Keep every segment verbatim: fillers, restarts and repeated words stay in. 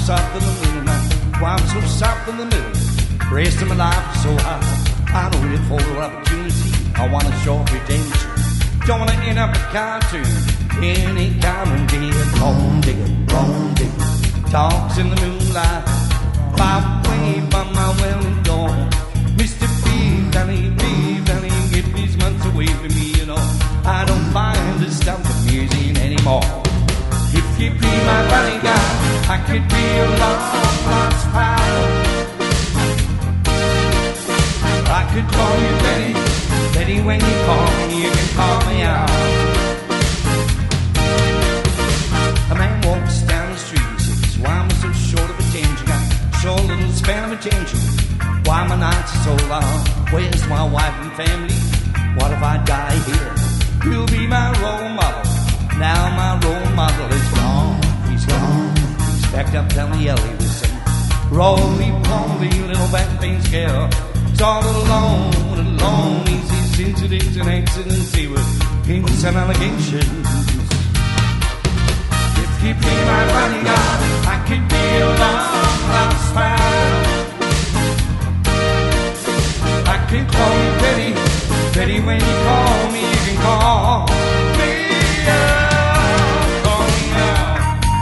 soft in the middle now. Why I'm so soft in the middle. Rest of my life is so high. I don't wait for the opportunity. I want a short redemption. Don't wanna end up a cartoon. Any common digger, bone digger, bone digger. Talks in the moonlight. Five away from my well dawn. Mister B, Danny B, Danny, get these months away from me, you know. I don't find this stuff amusing anymore. If you be my bodyguard, I could be a long lost pal. I could call you Betty, Betty when you call me, you can call me out. A man walks down the street and says, why am I so short of attention? Got so little span of attention. Why my nights are so long? Where's my wife and family? What if I die here? You'll be my role model. Now my role model is gone. He's gone. He's packed up down the alley with some roly-poly little back-pain scale. It's all alone, alone. These incidents and accidents, they were hints and allegations. If you be my bodyguard, I could be a long-lost pal. I can call you Betty, Betty when you call me, you can call me out, call me out.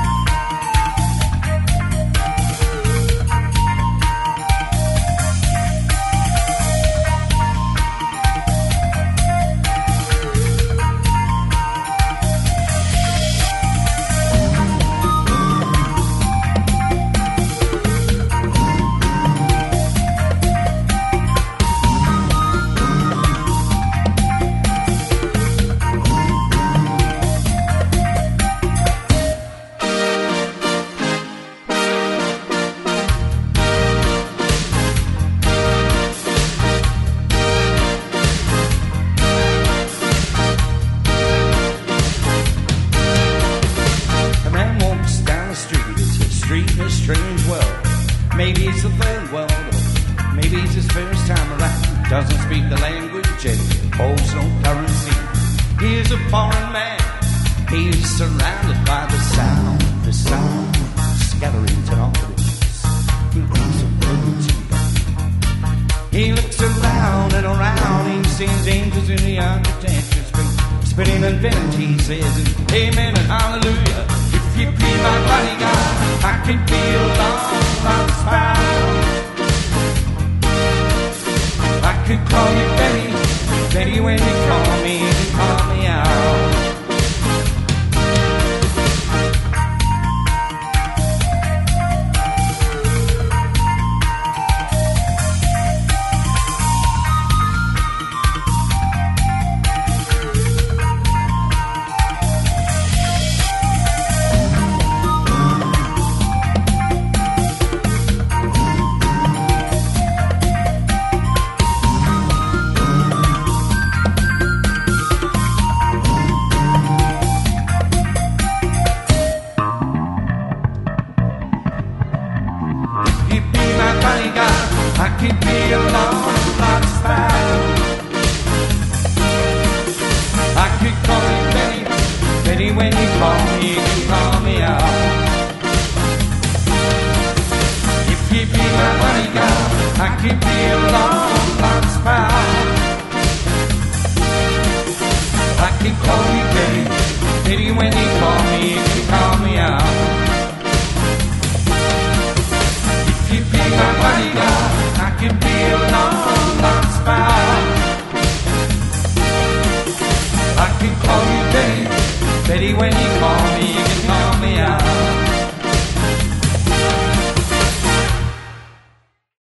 Maybe it's the third world, or maybe it's his first time around. Doesn't speak the language and holds no currency. He's a foreign man. He's surrounded by the sound, the sound, scattering technologies. He looks around, he looks around and around. He sees angels in the architecture, spinning infinity. He says, amen and hallelujah.